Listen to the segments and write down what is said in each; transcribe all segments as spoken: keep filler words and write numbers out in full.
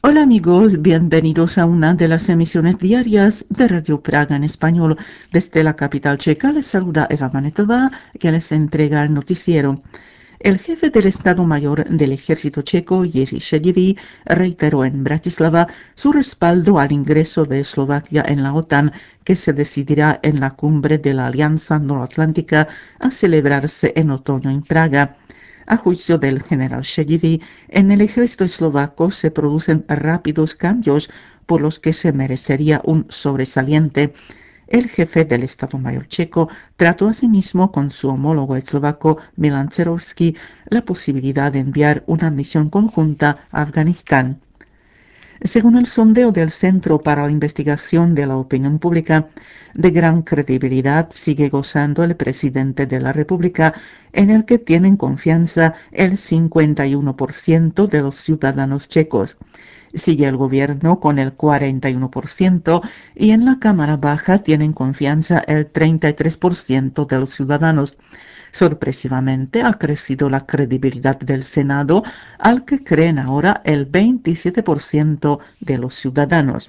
Hola amigos, bienvenidos a una de las emisiones diarias de Radio Praga en español. Desde la capital checa les saluda Eva Manetova, que les entrega el noticiero. El jefe del Estado Mayor del Ejército checo, Jiří Šedivý, reiteró en Bratislava su respaldo al ingreso de Eslovaquia en la OTAN, que se decidirá en la cumbre de la Alianza Noroatlántica a celebrarse en otoño en Praga. A juicio del general Šedivý, en el ejército eslovaco se producen rápidos cambios por los que se merecería un sobresaliente. El jefe del Estado Mayor checo trató asimismo con su homólogo eslovaco Milan Cerovský la posibilidad de enviar una misión conjunta a Afganistán. Según el sondeo del Centro para la Investigación de la Opinión Pública, de gran credibilidad sigue gozando el presidente de la República, en el que tienen confianza el cincuenta y uno por ciento de los ciudadanos checos. Sigue el gobierno con el cuarenta y uno por ciento y en la Cámara Baja tienen confianza el treinta y tres por ciento de los ciudadanos. Sorpresivamente ha crecido la credibilidad del Senado, al que creen ahora el veintisiete por ciento de los ciudadanos.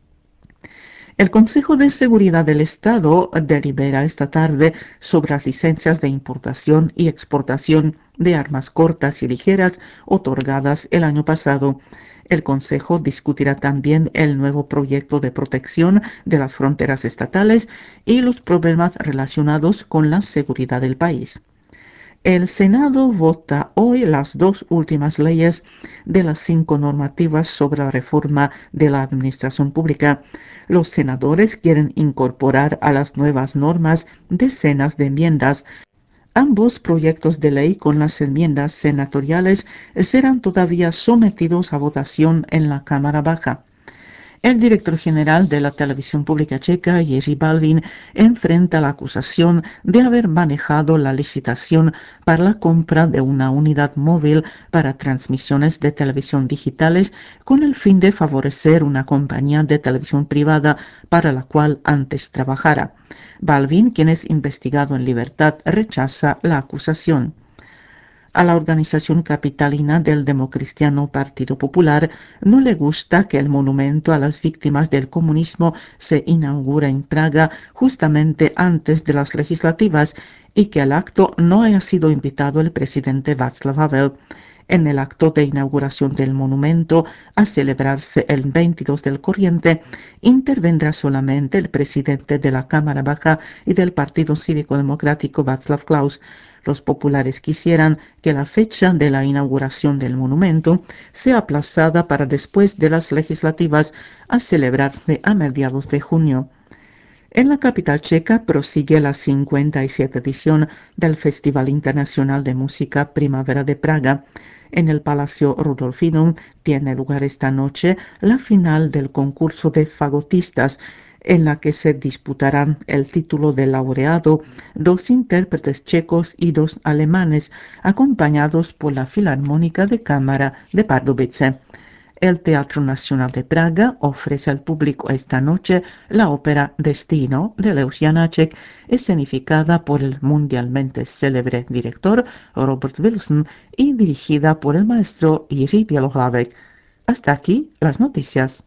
El Consejo de Seguridad del Estado delibera esta tarde sobre las licencias de importación y exportación de armas cortas y ligeras otorgadas el año pasado. El Consejo discutirá también el nuevo proyecto de protección de las fronteras estatales y los problemas relacionados con la seguridad del país. El Senado vota hoy las dos últimas leyes de las cinco normativas sobre la reforma de la administración pública. Los senadores quieren incorporar a las nuevas normas decenas de enmiendas. Ambos proyectos de ley con las enmiendas senatoriales serán todavía sometidos a votación en la Cámara Baja. El director general de la televisión pública checa, Jiří Balvin, enfrenta la acusación de haber manejado la licitación para la compra de una unidad móvil para transmisiones de televisión digitales con el fin de favorecer una compañía de televisión privada para la cual antes trabajara. Balvin, quien es investigado en libertad, rechaza la acusación. A la organización capitalina del democristiano Partido Popular no le gusta que el monumento a las víctimas del comunismo se inaugure en Praga justamente antes de las legislativas y que al acto no haya sido invitado el presidente Václav Havel. En el acto de inauguración del monumento, a celebrarse el veintidós del corriente, intervendrá solamente el presidente de la Cámara Baja y del Partido Cívico Democrático Václav Klaus. Los populares quisieran que la fecha de la inauguración del monumento sea aplazada para después de las legislativas, a celebrarse a mediados de junio. En la capital checa prosigue la cincuenta y siete edición del Festival Internacional de Música Primavera de Praga. En el Palacio Rudolfinum tiene lugar esta noche la final del concurso de fagotistas, en la que se disputarán el título de laureado dos intérpretes checos y dos alemanes, acompañados por la Filarmónica de Cámara de Pardubice. El Teatro Nacional de Praga ofrece al público esta noche la ópera Destino de Leos Janáček, escenificada por el mundialmente célebre director Robert Wilson y dirigida por el maestro Jiří Bělohlavek. Hasta aquí las noticias.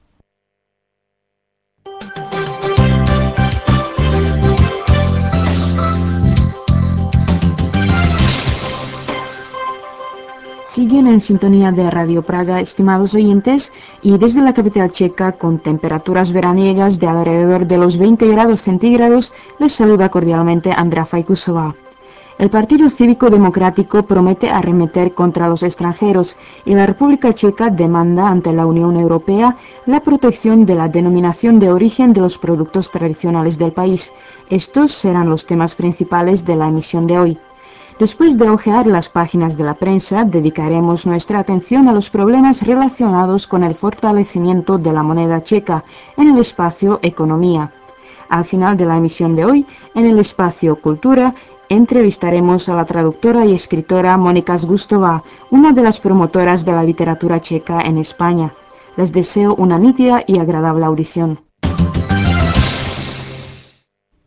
Siguen en sintonía de Radio Praga, estimados oyentes, y desde la capital checa, con temperaturas veraniegas de alrededor de los veinte grados centígrados, les saluda cordialmente Andrea Fajkusova. El Partido Cívico Democrático promete arremeter contra los extranjeros y la República Checa demanda ante la Unión Europea la protección de la denominación de origen de los productos tradicionales del país. Estos serán los temas principales de la emisión de hoy. Después de hojear las páginas de la prensa, dedicaremos nuestra atención a los problemas relacionados con el fortalecimiento de la moneda checa en el espacio Economía. Al final de la emisión de hoy, en el espacio Cultura, entrevistaremos a la traductora y escritora Mónica Zgustová, una de las promotoras de la literatura checa en España. Les deseo una nítida y agradable audición.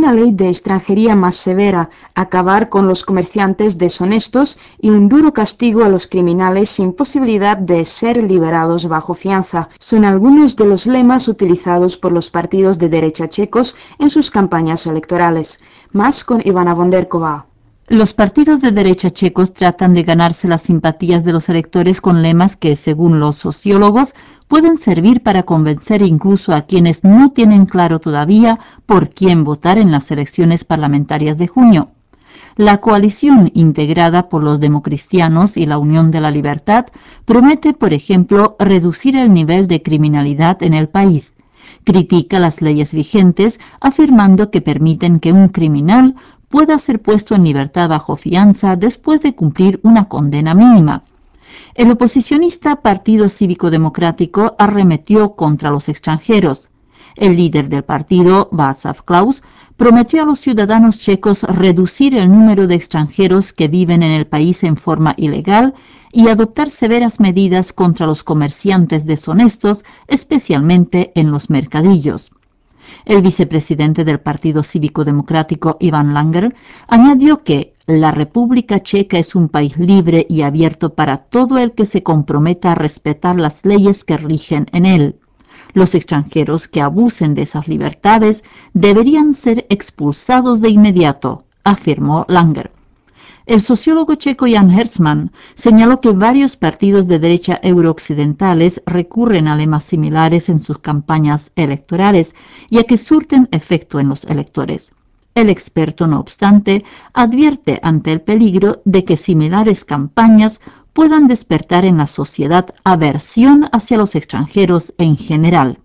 una ley de extranjería más severa, acabar con los comerciantes deshonestos y un duro castigo a los criminales sin posibilidad de ser liberados bajo fianza. Son algunos de los lemas utilizados por los partidos de derecha checos en sus campañas electorales. Más con Ivana Vonderkova. Los partidos de derecha checos tratan de ganarse las simpatías de los electores con lemas que, según los sociólogos, pueden servir para convencer incluso a quienes no tienen claro todavía por quién votar en las elecciones parlamentarias de junio. La coalición integrada por los democristianos y la Unión de la Libertad promete, por ejemplo, reducir el nivel de criminalidad en el país. Critica las leyes vigentes, afirmando que permiten que un criminal pueda ser puesto en libertad bajo fianza después de cumplir una condena mínima. El oposicionista Partido Cívico Democrático arremetió contra los extranjeros. El líder del partido, Václav Klaus, prometió a los ciudadanos checos reducir el número de extranjeros que viven en el país en forma ilegal y adoptar severas medidas contra los comerciantes deshonestos, especialmente en los mercadillos. El vicepresidente del Partido Cívico Democrático, Ivan Langer, añadió que la República Checa es un país libre y abierto para todo el que se comprometa a respetar las leyes que rigen en él. Los extranjeros que abusen de esas libertades deberían ser expulsados de inmediato, afirmó Langer. El sociólogo checo Jan Herzmann señaló que varios partidos de derecha eurooccidentales recurren a lemas similares en sus campañas electorales, ya que surten efecto en los electores. El experto, no obstante, advierte ante el peligro de que similares campañas puedan despertar en la sociedad aversión hacia los extranjeros en general.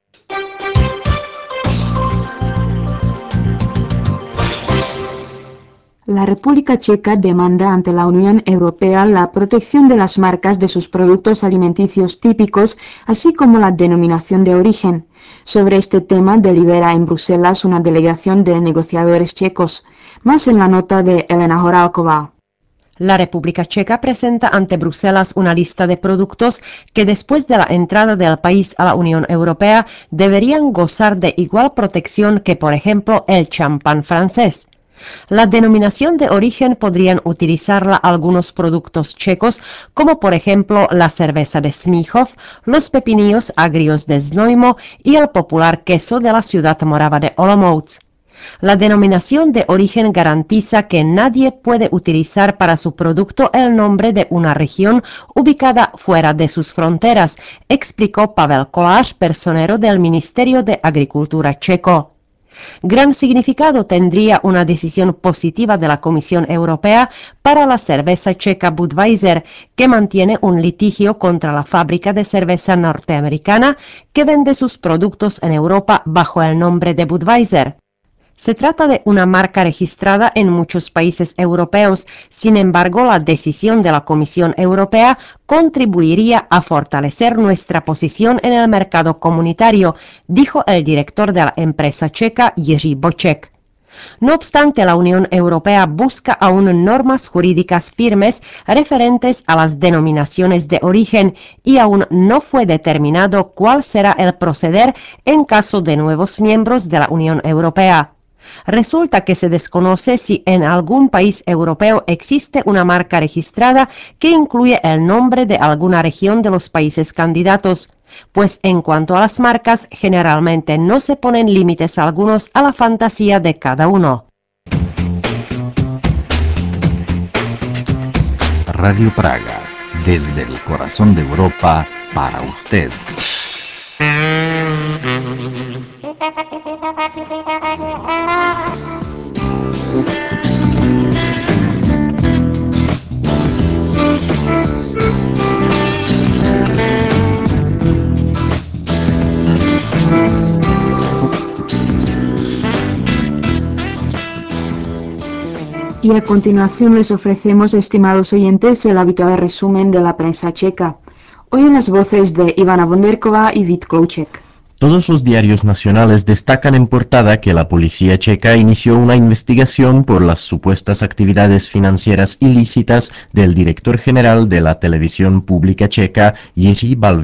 La República Checa demanda ante la Unión Europea la protección de las marcas de sus productos alimenticios típicos, así como la denominación de origen. Sobre este tema delibera en Bruselas una delegación de negociadores checos. Más en la nota de Elena Horálková. La República Checa presenta ante Bruselas una lista de productos que después de la entrada del país a la Unión Europea deberían gozar de igual protección que, por ejemplo, el champán francés. La denominación de origen podrían utilizarla algunos productos checos, como por ejemplo la cerveza de Smíchov, los pepinillos agrios de Znojmo y el popular queso de la ciudad morava de Olomouc. La denominación de origen garantiza que nadie puede utilizar para su producto el nombre de una región ubicada fuera de sus fronteras, explicó Pavel Kolář, personero del Ministerio de Agricultura checo. Gran significado tendría una decisión positiva de la Comisión Europea para la cerveza checa Budweiser, que mantiene un litigio contra la fábrica de cerveza norteamericana que vende sus productos en Europa bajo el nombre de Budweiser. Se trata de una marca registrada en muchos países europeos, sin embargo, la decisión de la Comisión Europea contribuiría a fortalecer nuestra posición en el mercado comunitario, dijo el director de la empresa checa Jiří Boček. No obstante, la Unión Europea busca aún normas jurídicas firmes referentes a las denominaciones de origen y aún no fue determinado cuál será el proceder en caso de nuevos miembros de la Unión Europea. Resulta que se desconoce si en algún país europeo existe una marca registrada que incluye el nombre de alguna región de los países candidatos, pues en cuanto a las marcas generalmente no se ponen límites algunos a la fantasía de cada uno. Radio Praga, desde el corazón de Europa, para usted. Y a continuación les ofrecemos, estimados oyentes, el habitual resumen de la prensa checa. Hoy en las voces de Ivana Vonderkova y Vít Klouček. Todos los diarios nacionales destacan en portada que la policía checa inició una investigación por las supuestas actividades financieras ilícitas del director general de la televisión pública checa, Jiří Balvin.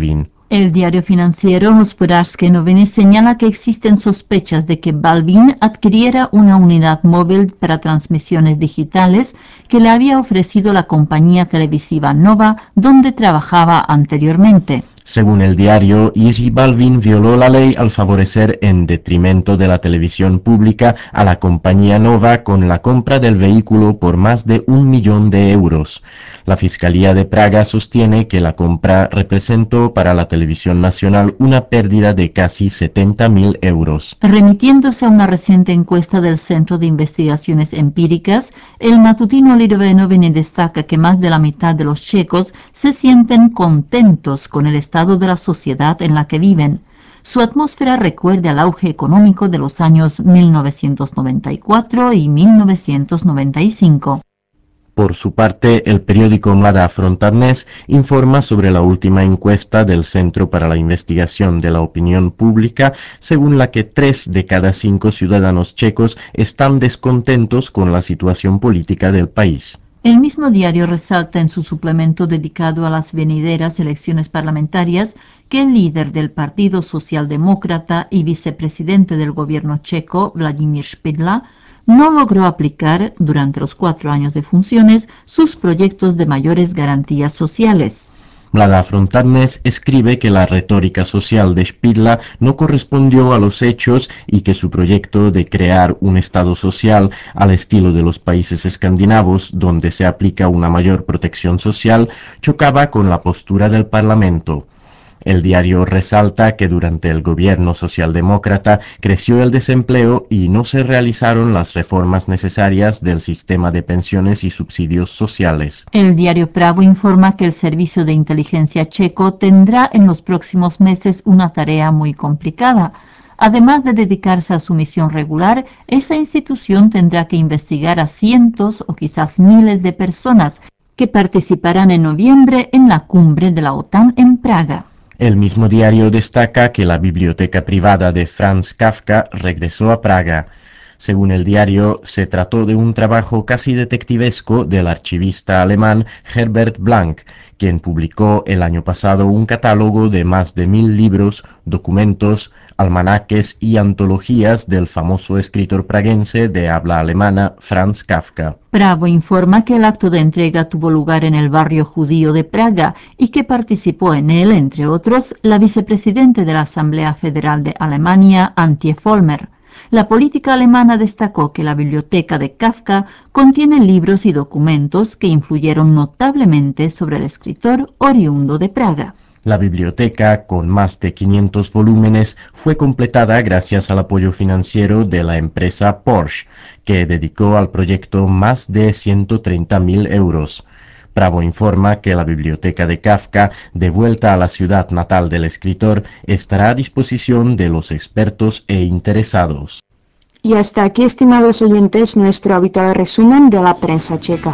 El diario financiero Hospodářské noviny señala que existen sospechas de que Balbín adquiriera una unidad móvil para transmisiones digitales que le había ofrecido la compañía televisiva Nova, donde trabajaba anteriormente. Según el diario, J Balvin violó la ley al favorecer en detrimento de la televisión pública a la compañía Nova con la compra del vehículo por más de un millón de euros. La Fiscalía de Praga sostiene que la compra representó para la televisión nacional una pérdida de casi setenta mil euros. Remitiéndose a una reciente encuesta del Centro de Investigaciones Empíricas, el matutino Lidové Noviny destaca que más de la mitad de los checos se sienten contentos con el estado de la sociedad en la que viven. Su atmósfera recuerda al auge económico de los años mil novecientos noventa y cuatro y mil novecientos noventa y cinco. Por su parte, el periódico Mladá Fronta Dnes informa sobre la última encuesta del Centro para la Investigación de la Opinión Pública, según la que tres de cada cinco ciudadanos checos están descontentos con la situación política del país. El mismo diario resalta en su suplemento dedicado a las venideras elecciones parlamentarias que el líder del Partido Socialdemócrata y vicepresidente del gobierno checo, Vladimír Špidla, no logró aplicar durante los cuatro años de funciones sus proyectos de mayores garantías sociales. Mladá Fronta Dnes escribe que la retórica social de Špidla no correspondió a los hechos y que su proyecto de crear un Estado social al estilo de los países escandinavos, donde se aplica una mayor protección social, chocaba con la postura del Parlamento. El diario resalta que durante el gobierno socialdemócrata creció el desempleo y no se realizaron las reformas necesarias del sistema de pensiones y subsidios sociales. El diario Pravo informa que el Servicio de Inteligencia checo tendrá en los próximos meses una tarea muy complicada. Además de dedicarse a su misión regular, esa institución tendrá que investigar a cientos o quizás miles de personas que participarán en noviembre en la cumbre de la OTAN en Praga. El mismo diario destaca que la biblioteca privada de Franz Kafka regresó a Praga. Según el diario, se trató de un trabajo casi detectivesco del archivista alemán Herbert Blank, quien publicó el año pasado un catálogo de más de mil libros, documentos, almanaques y antologías del famoso escritor praguense de habla alemana Franz Kafka. Pravo informa que el acto de entrega tuvo lugar en el barrio judío de Praga y que participó en él, entre otros, la vicepresidente de la Asamblea Federal de Alemania, Antje Vollmer. La política alemana destacó que la biblioteca de Kafka contiene libros y documentos que influyeron notablemente sobre el escritor oriundo de Praga. La biblioteca, con más de quinientos volúmenes, fue completada gracias al apoyo financiero de la empresa Porsche, que dedicó al proyecto más de ciento treinta mil euros. Pravo informa que la biblioteca de Kafka, de vuelta a la ciudad natal del escritor, estará a disposición de los expertos e interesados. Y hasta aquí, estimados oyentes, nuestro habitual resumen de la prensa checa.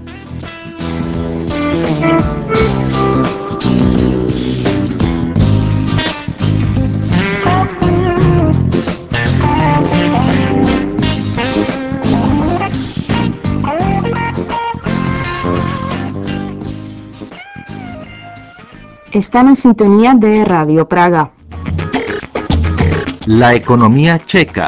Están en sintonía de Radio Praga. La economía checa.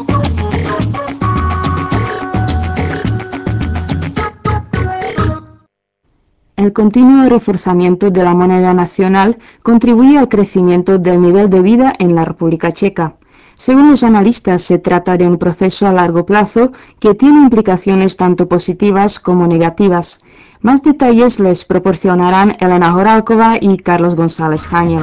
El continuo reforzamiento de la moneda nacional contribuye al crecimiento del nivel de vida en la República Checa. Según los analistas, se trata de un proceso a largo plazo que tiene implicaciones tanto positivas como negativas. Más detalles les proporcionarán Elena Horálková y Carlos González Jaño.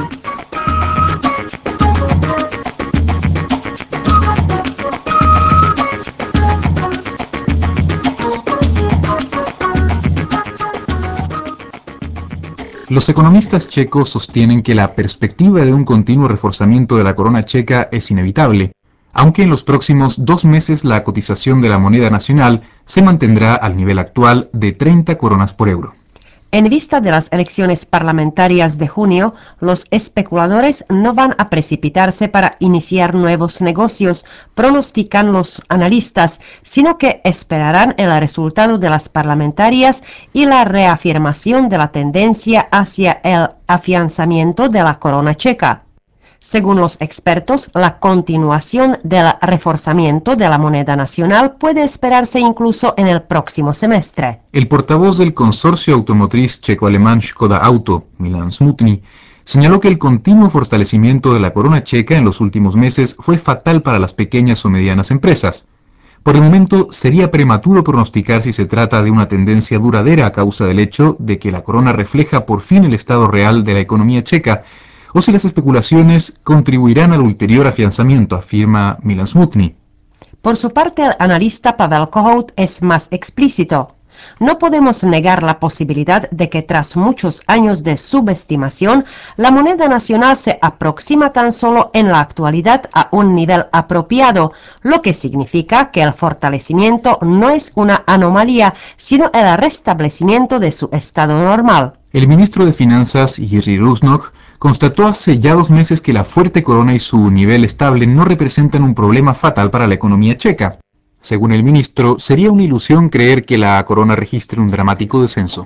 Los economistas checos sostienen que la perspectiva de un continuo reforzamiento de la corona checa es inevitable, aunque en los próximos dos meses la cotización de la moneda nacional se mantendrá al nivel actual de treinta coronas por euro. En vista de las elecciones parlamentarias de junio, los especuladores no van a precipitarse para iniciar nuevos negocios, pronostican los analistas, sino que esperarán el resultado de las parlamentarias y la reafirmación de la tendencia hacia el afianzamiento de la corona checa. Según los expertos, la continuación del reforzamiento de la moneda nacional puede esperarse incluso en el próximo semestre. El portavoz del consorcio automotriz checo-alemán Škoda Auto, Milan Smutny, señaló que el continuo fortalecimiento de la corona checa en los últimos meses fue fatal para las pequeñas o medianas empresas. Por el momento, sería prematuro pronosticar si se trata de una tendencia duradera a causa del hecho de que la corona refleja por fin el estado real de la economía checa, o si las especulaciones contribuirán al ulterior afianzamiento, afirma Milan Smutny. Por su parte, el analista Pavel Kohout es más explícito. No podemos negar la posibilidad de que tras muchos años de subestimación, la moneda nacional se aproxima tan solo en la actualidad a un nivel apropiado, lo que significa que el fortalecimiento no es una anomalía, sino el restablecimiento de su estado normal. El ministro de Finanzas, Jiří Rusnok, constató hace ya dos meses que la fuerte corona y su nivel estable no representan un problema fatal para la economía checa. Según el ministro, sería una ilusión creer que la corona registre un dramático descenso.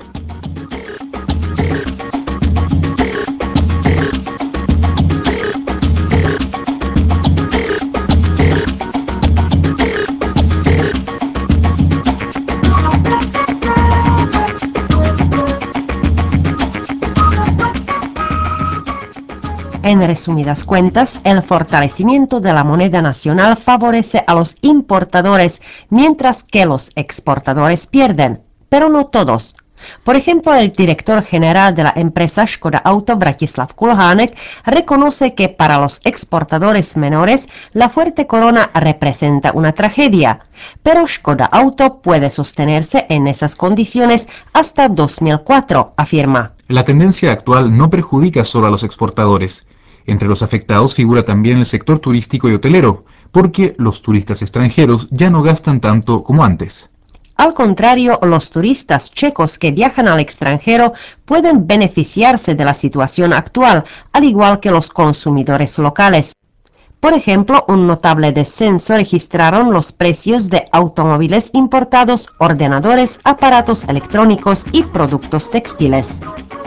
En resumidas cuentas, el fortalecimiento de la moneda nacional favorece a los importadores, mientras que los exportadores pierden, pero no todos. Por ejemplo, el director general de la empresa Škoda Auto, Vratislav Kulhánek, reconoce que para los exportadores menores la fuerte corona representa una tragedia, pero Škoda Auto puede sostenerse en esas condiciones hasta dos mil cuatro, afirma. La tendencia actual no perjudica solo a los exportadores. Entre los afectados figura también el sector turístico y hotelero, porque los turistas extranjeros ya no gastan tanto como antes. Al contrario, los turistas checos que viajan al extranjero pueden beneficiarse de la situación actual, al igual que los consumidores locales. Por ejemplo, un notable descenso registraron los precios de automóviles importados, ordenadores, aparatos electrónicos y productos textiles.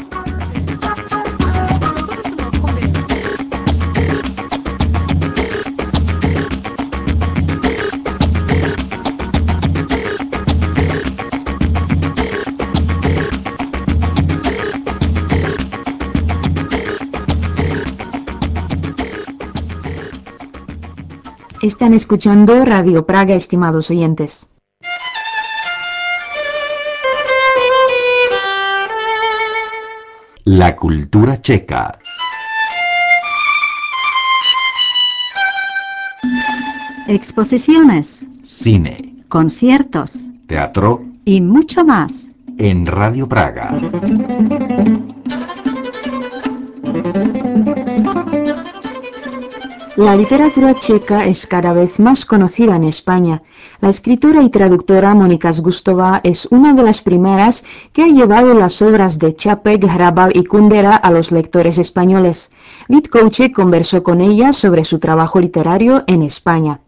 Están escuchando Radio Praga, estimados oyentes. La cultura checa. Exposiciones, Cine, conciertos teatro y mucho más. en Radio Praga. La literatura checa es cada vez más conocida en España. La escritora y traductora Monika Zgustová es una de las primeras que ha llevado las obras de Čapek, Hrabal y Kundera a los lectores españoles. Vít Kouček conversó con ella sobre su trabajo literario en España.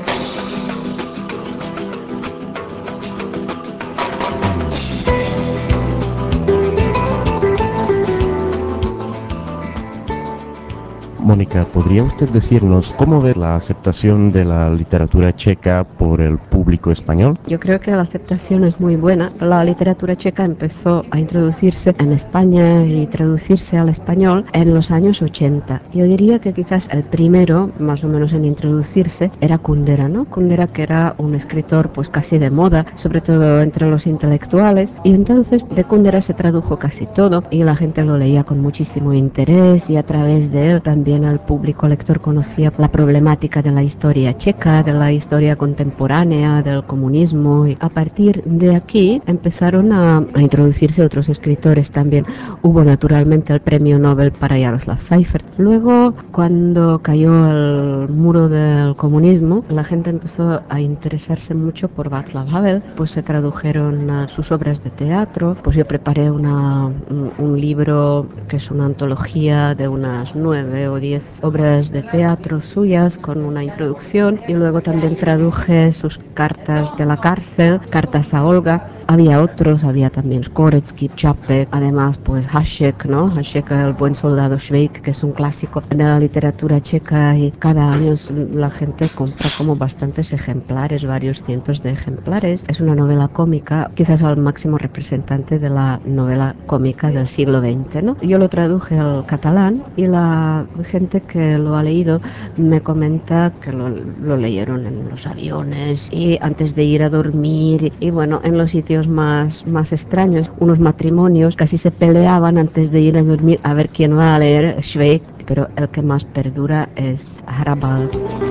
Mónica, ¿podría usted decirnos cómo ve la aceptación de la literatura checa por el público español? Yo creo que la aceptación es muy buena. La literatura checa empezó a introducirse en España y traducirse al español en los años ochenta. Yo diría que quizás el primero, más o menos en introducirse, era Kundera, ¿no? Kundera, que era un escritor pues casi de moda, sobre todo entre los intelectuales, y entonces de Kundera se tradujo casi todo y la gente lo leía con muchísimo interés y a través de él también también el público lector conocía la problemática de la historia checa, de la historia contemporánea, del comunismo, y a partir de aquí empezaron a, a introducirse otros escritores también. Hubo naturalmente el premio Nobel para Jaroslav Seifert. Luego, cuando cayó el muro del comunismo, la gente empezó a interesarse mucho por Václav Havel, pues se tradujeron uh, sus obras de teatro, pues yo preparé una, un, un libro que es una antología de unas nueve o diez obras de teatro suyas con una introducción, y luego también traduje sus cartas de la cárcel, cartas a Olga. Había otros, había también Skoretsky, Čapek, además pues Hašek, ¿no? Hašek, el buen soldado Švejk, que es un clásico de la literatura checa, y cada año la gente compra como bastantes ejemplares, varios cientos de ejemplares. Es una novela cómica, quizás el máximo representante de la novela cómica del siglo veinte, ¿no? Yo lo traduje al catalán y la gente que lo ha leído me comenta que lo, lo leyeron en los aviones y antes de ir a dormir, y, y bueno, en los sitios más, más extraños. Unos matrimonios casi se peleaban antes de ir a dormir a ver quién va a leer Švejk, pero el que más perdura es Hrabal.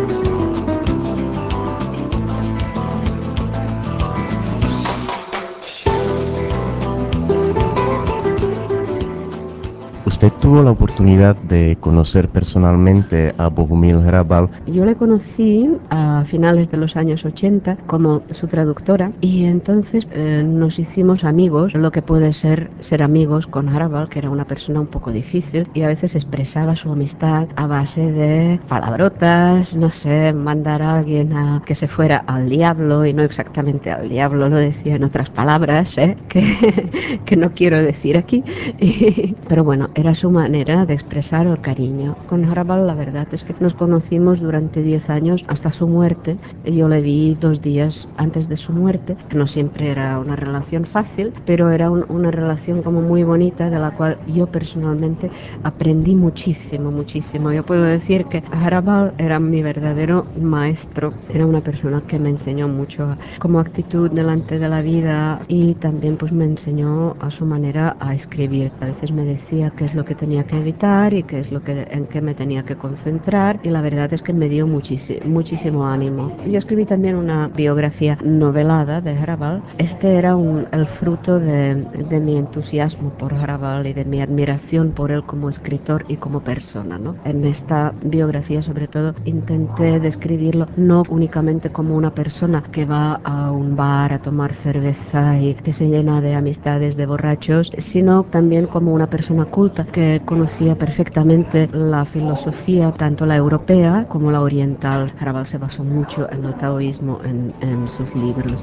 ¿Usted tuvo la oportunidad de conocer personalmente a Bohumil Hrabal? Yo le conocí a finales de los años ochenta como su traductora, y entonces eh, nos hicimos amigos, lo que puede ser ser amigos con Hrabal, que era una persona un poco difícil y a veces expresaba su amistad a base de palabrotas, no sé, mandar a alguien a que se fuera al diablo, y no exactamente al diablo, lo decía en otras palabras, ¿eh? que, que no quiero decir aquí. Pero bueno, era su manera de expresar el cariño. Con Hrabal la verdad es que nos conocimos durante diez años hasta su muerte. Yo le vi dos días antes de su muerte. No siempre era una relación fácil, pero era un, una relación como muy bonita, de la cual yo personalmente aprendí muchísimo, muchísimo. Yo puedo decir que Hrabal era mi verdadero maestro. Era una persona que me enseñó mucho como actitud delante de la vida, y también pues me enseñó a su manera a escribir. A veces me decía qué es lo que tenía que evitar y qué es lo que en qué me tenía que concentrar, y la verdad es que me dio muchísimo, muchísimo ánimo. Yo escribí también una biografía novelada de Hrabal. Este era un, el fruto de, de mi entusiasmo por Hrabal y de mi admiración por él como escritor y como persona, ¿no? En esta biografía, sobre todo, intenté describirlo no únicamente como una persona que va a un bar a tomar cerveza y que se llena de amistades de borrachos, sino también como una persona culta que conocía perfectamente la filosofía, tanto la europea como la oriental. Hrabal se basó mucho en el taoísmo en, en sus libros.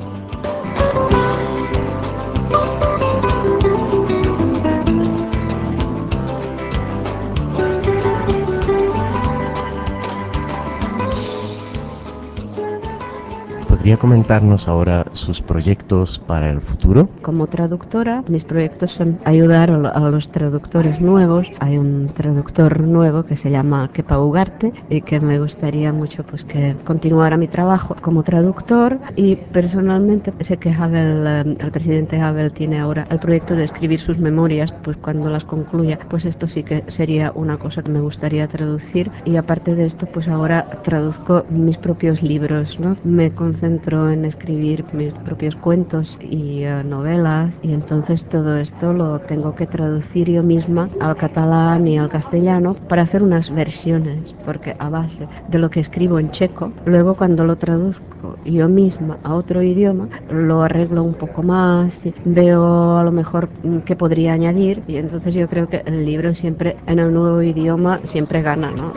¿Podría comentarnos ahora sus proyectos para el futuro? Como traductora, mis proyectos son ayudar a los traductores nuevos. Hay un traductor nuevo que se llama Kepa Ugarte y que me gustaría mucho pues que continuara mi trabajo como traductor. Y personalmente sé que Havel, el presidente Havel, tiene ahora el proyecto de escribir sus memorias, pues cuando las concluya, pues esto sí que sería una cosa que me gustaría traducir. Y aparte de esto, pues ahora traduzco mis propios libros, ¿no? Me concentro en escribir mis propios cuentos y uh, novelas, y entonces todo esto lo tengo que traducir yo misma al catalán y al castellano para hacer unas versiones, porque a base de lo que escribo en checo, luego cuando lo traduzco yo misma a otro idioma, lo arreglo un poco más, veo a lo mejor qué podría añadir, y entonces yo creo que el libro siempre en el nuevo idioma siempre gana, ¿no?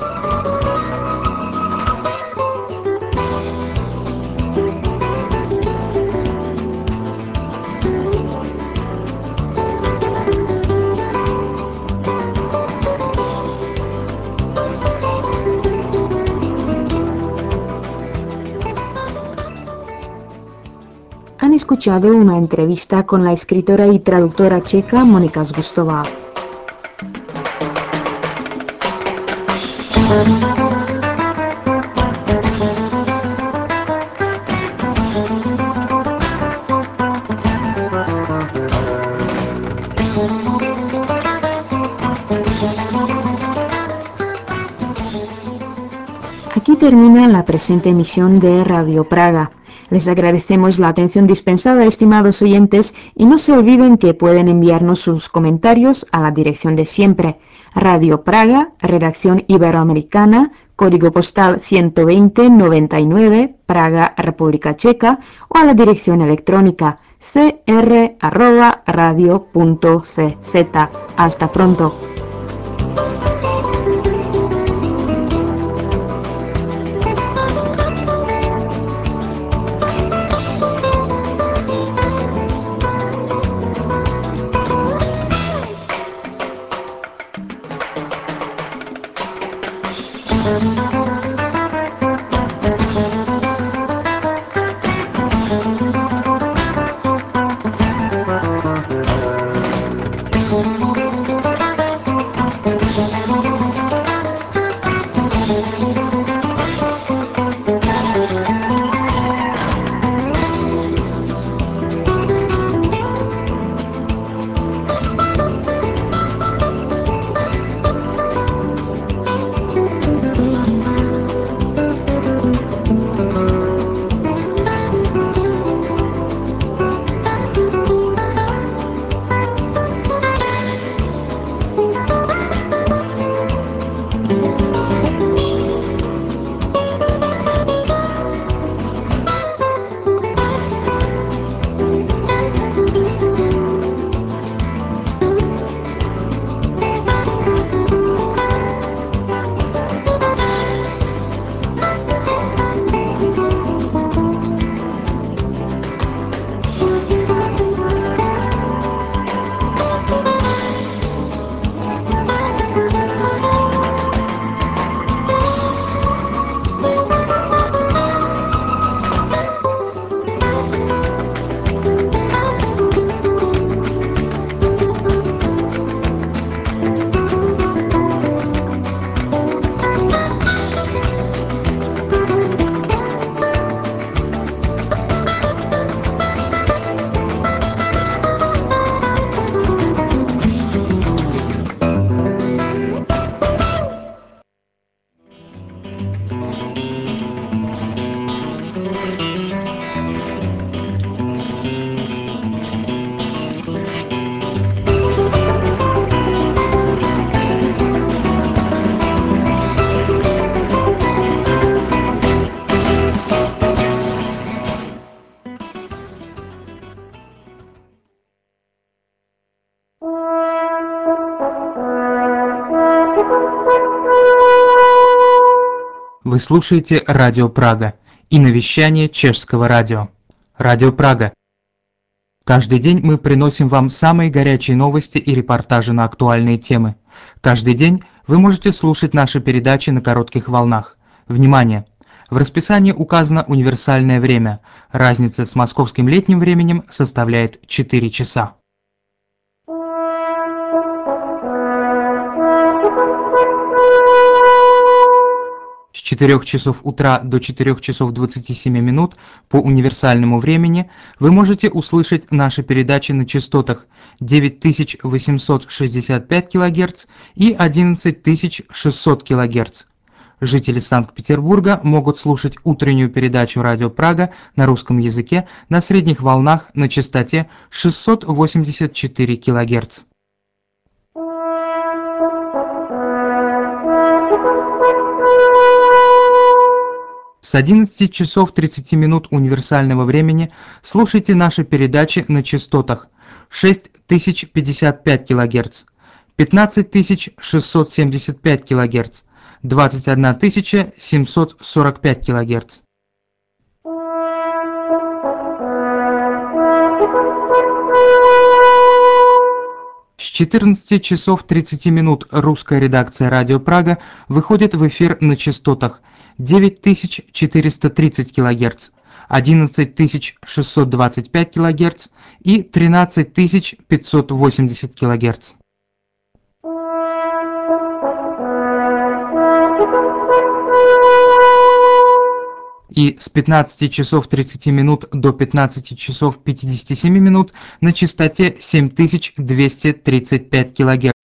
Han escuchado una entrevista con la escritora y traductora checa Monika Zgustová. termina la presente emisión de Radio Praga. Les agradecemos la atención dispensada, estimados oyentes, y no se olviden que pueden enviarnos sus comentarios a la dirección de siempre: Radio Praga, redacción iberoamericana, código postal ciento veinte noventa y nueve, Praga, República Checa, o a la dirección electrónica c r arroba radio punto c z. Hasta pronto. Вы слушаете Радио Прага и навещание чешского радио. Радио Прага. Каждый день мы приносим вам самые горячие новости и репортажи на актуальные темы. Каждый день вы можете слушать наши передачи на коротких волнах. Внимание! В расписании указано универсальное время. Разница с московским летним временем составляет четыре часа. С четырёх часов утра до четырёх часов двадцати семи минут по универсальному времени вы можете услышать наши передачи на частотах девять тысяч восемьсот шестьдесят пять килогерц и одиннадцать тысяч шестьсот килогерц. Жители Санкт-Петербурга могут слушать утреннюю передачу «Радио Прага» на русском языке на средних волнах на частоте шестьсот восемьдесят четыре килогерц. С одиннадцати часов тридцати минут универсального времени слушайте наши передачи на частотах шесть тысяч пятьдесят пять килогерц, пятнадцать тысяч шестьсот семьдесят пять килогерц, двадцать одна тысяча семьсот сорок пять килогерц. С четырнадцати часов тридцати минут русская редакция «Радио Прага» выходит в эфир на частотах девять тысяч четыреста тридцать килогерц, одиннадцать тысяч шестьсот двадцать пять килогерц и тринадцать тысяч пятьсот восемьдесят килогерц. И с пятнадцати часов тридцати минут до пятнадцати часов пятидесяти семи минут на частоте семь тысяч двести тридцать пять килогерц.